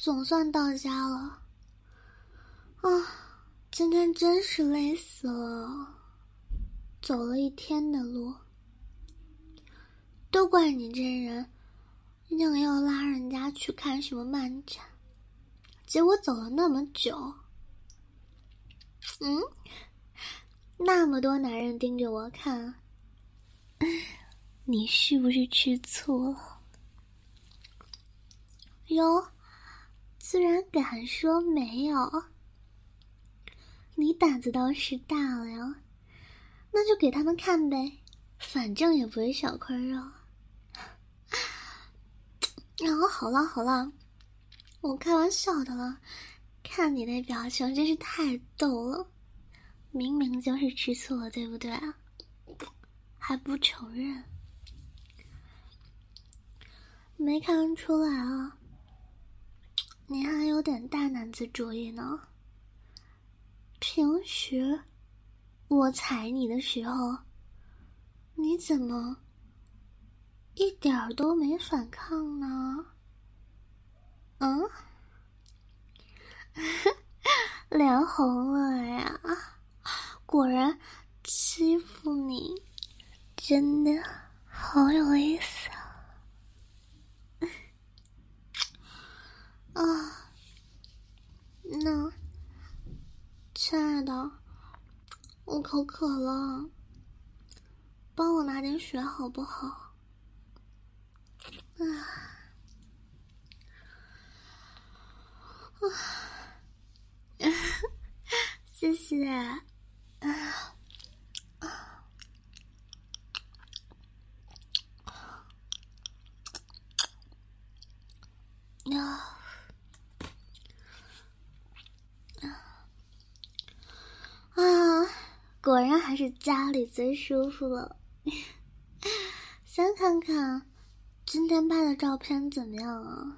总算到家了。啊，今天真是累死了，走了一天的路。都怪你这人，硬要拉人家去看什么漫展，结果走了那么久。那么多男人盯着我看，你是不是吃醋了？哟，自然敢说没有。你胆子倒是大了呀，那就给他们看呗，反正也不会少块肉。好了，我开玩笑的了，看你那表情真是太逗了，明明就是吃醋了，对不对啊？还不承认？没看出来啊，你还有点大男子主义呢。平时我踩你的时候，你怎么一点儿都没反抗呢？脸红了呀，果然欺负你真的好有意思啊。那亲爱的，我口渴了，帮我拿点水好不好？谢谢。果然还是家里最舒服了。先看看今天拍的照片怎么样啊？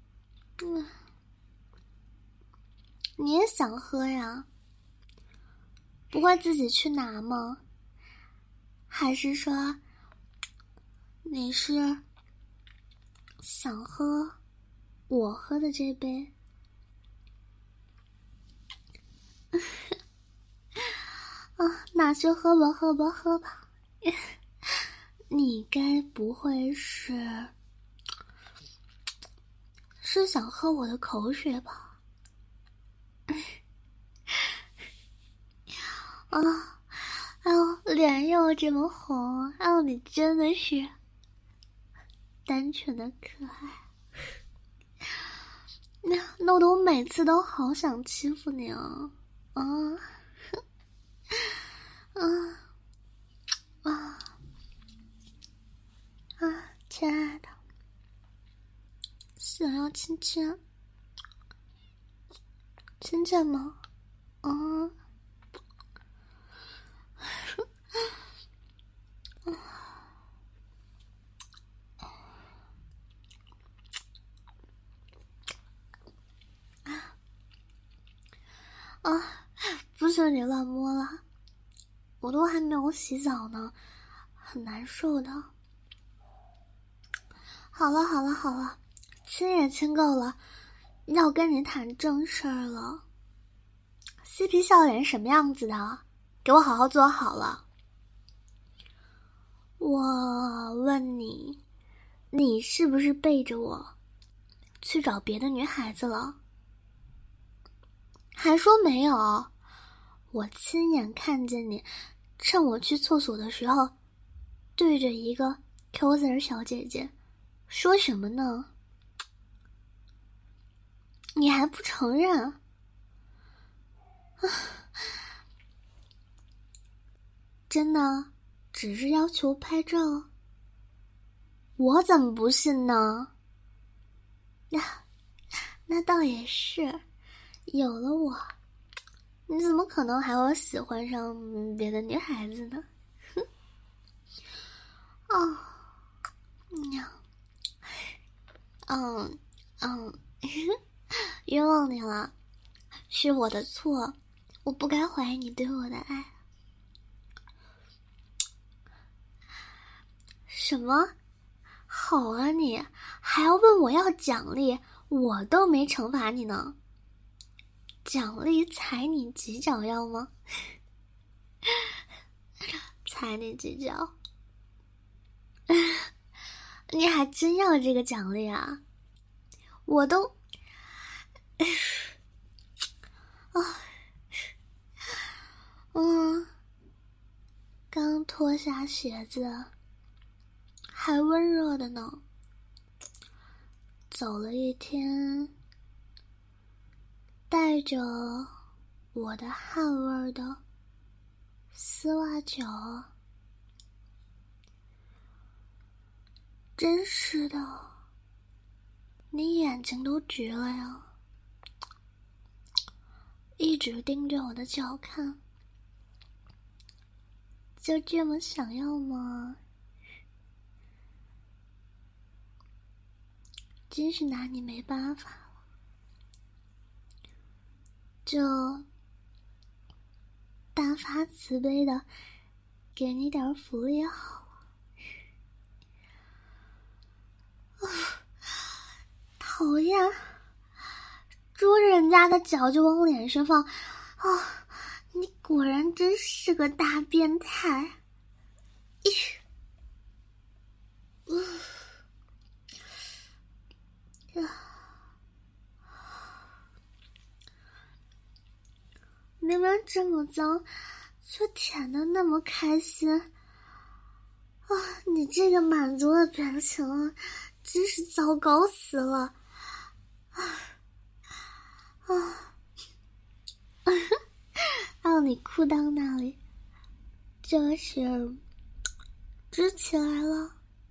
你也想喝呀？不会自己去拿吗？还是说你是想喝我喝的这杯？那就喝吧。你该不会是想喝我的口水吧？哎呦，脸又这么红，哎呦，你真的是单纯的可爱。弄得我每次都好想欺负你啊！亲爱的，想要亲亲吗？不许你乱摸了，我都还没有洗澡呢，很难受的。好了，亲也亲够了，要跟你谈正事儿了。嬉皮笑脸什么样子的？给我好好坐好了。我问你，你是不是背着我去找别的女孩子了？还说没有？我亲眼看见你趁我去厕所的时候对着一个 Q 字小姐姐说什么呢？你还不承认？真的只是要求拍照？我怎么不信呢？那倒也是，有了我，你怎么可能还会喜欢上别的女孩子呢？冤枉你了，是我的错，我不该怀疑你对我的爱。什么？好啊你，还要问我要奖励？ 我都没惩罚你呢，奖励踩你几脚要吗？踩你几脚？你还真要这个奖励啊？我都刚脱下鞋子，还温热的呢。走了一天，带着我的汗味儿的丝袜脚，真是的，你眼睛都橘了呀，一直盯着我的脚看，就这么想要吗？真是拿你没办法了，就大发慈悲的给你点福利好了。讨厌，捉着人家的脚就往脸上放，你果然真是个大变态。明明这么脏，却舔得那么开心你这个满足的表情真是糟糕死了到你裤裆那里，就是支起来了。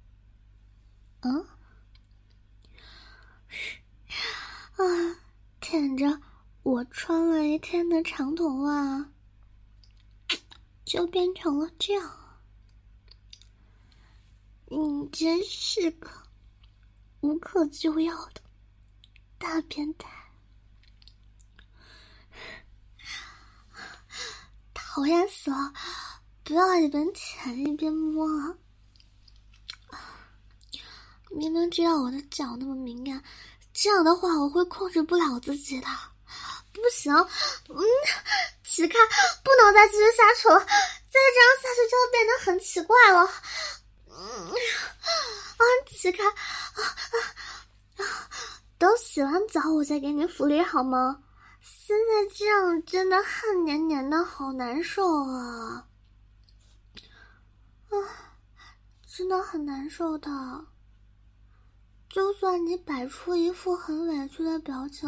舔着我穿了一天的长筒袜，就变成了这样。你真是个无可救药的大变态，讨厌死了！不要一边舔一边摸了。明明知道我的脚那么敏感，这样的话我会控制不了自己的。不行，乞丐不能再继续下去了，再这样下去就会变得很奇怪了。乞丐，等洗完澡我再给你福利好吗？现在这样真的汗黏黏的，好难受啊！真的很难受的。就算你摆出一副很委屈的表情，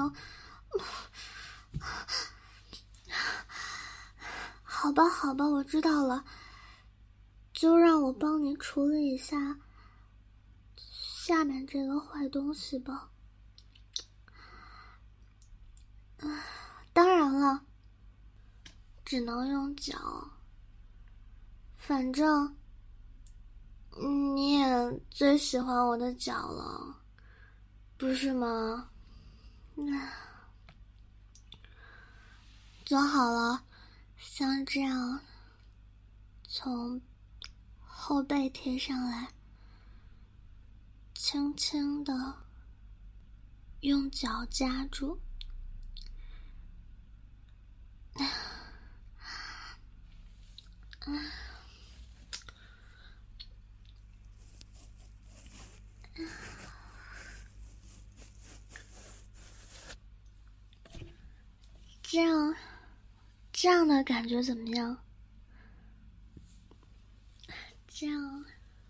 好吧，我知道了，就让我帮你处理一下下面这个坏东西吧。当然了，只能用脚，反正你也最喜欢我的脚了，不是吗？做好了，像这样从后背贴上来，轻轻的用脚夹住。这样的感觉怎么样？这样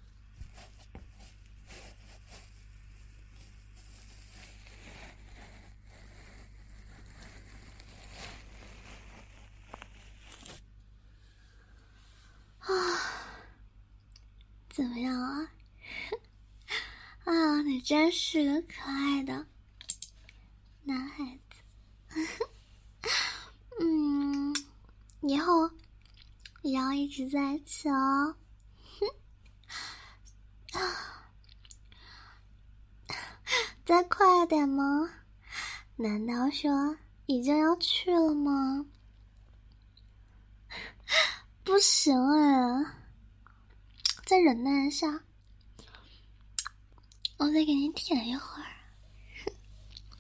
怎么样啊？你真是个可爱的男孩子。以后也要一直在一起哦。再快点吗？难道说已经要去了吗？不行再忍耐一下，我再给你舔一会儿。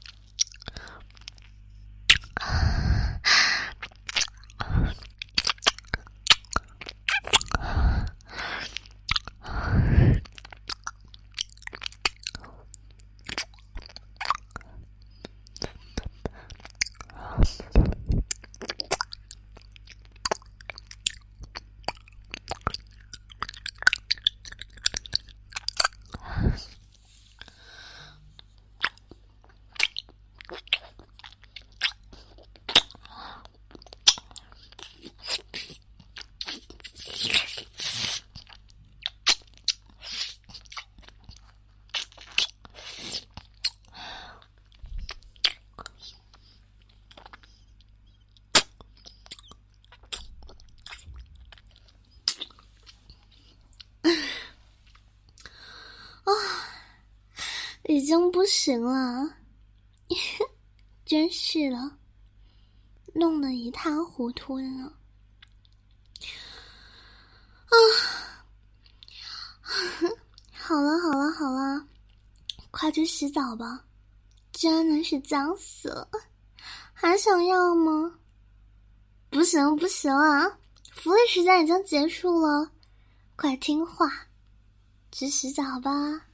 已经不行了，真是的，弄得一塌糊涂的呢。好了，快去洗澡吧，真的是脏死了，还想要吗？不行啊，福利时间已经结束了，快听话，去洗澡吧。